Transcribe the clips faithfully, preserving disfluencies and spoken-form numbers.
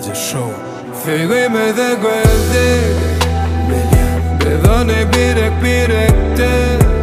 Eze Show. Figime de gözde Bedane birek birekte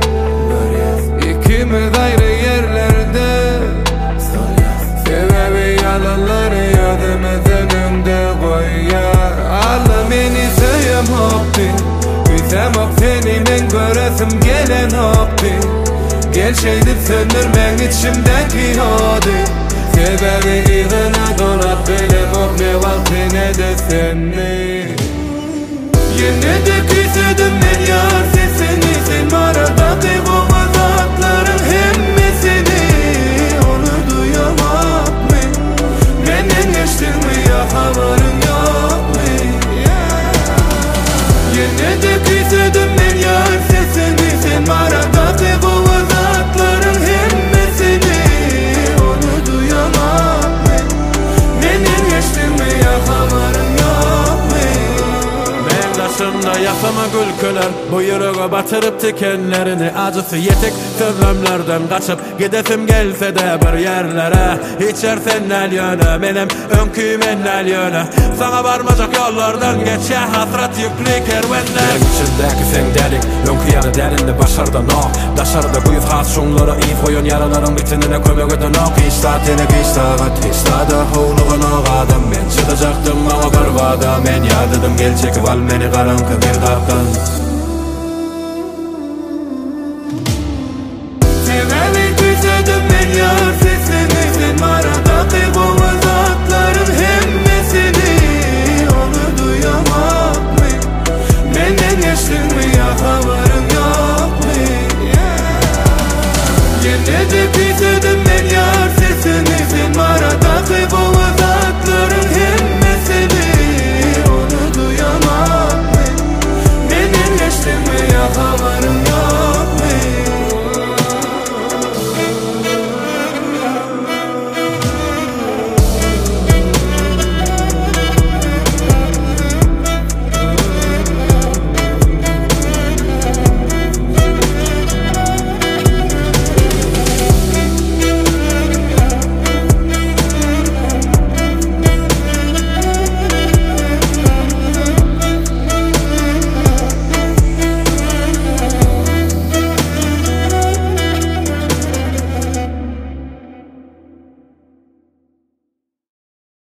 İkimiz ayrı yerlerde Sebebi yalanları yadımızın önünde koyar Allah beni sayım hoppi Güzem hop seni men göresim gelen hoppi Gel şeydir söndürmen içimdeki hadi Sebebi iğına donat benim hop ne vakti ne de seni Yine de küsüdüm ben yar sesini Sen aradaki bu uzakların hemmesini Onu duyamak mı? Benden geçtin mi ya haberin yok mu? Yine de küsüdüm ben yar sesini Sen aradaki bu uzakların hemmesini Onu duyamak mı? Benden geçtin mi ya haberin yok mu? Başımda yasama gülköler bu yüreğe batırıp tikenlerini acısı yetik sözlemlerden kaçıp gidesim gelse de bir yerlere içersen el yöne benim önküyüm el yöne sana varmayacak yollardan geç ya hasret yüklü kervenler benim içindeki sen delik önkü yanı derinde başarda no daşarda bu yüzhat şunlara iyi koyun yaraların bitinine kömek öden ok işta tenek işta gat işta da hoğluğun oğadım ben çıdacaktım ama bir vada men yadıdım gelecek val meni karanlık bir kaptan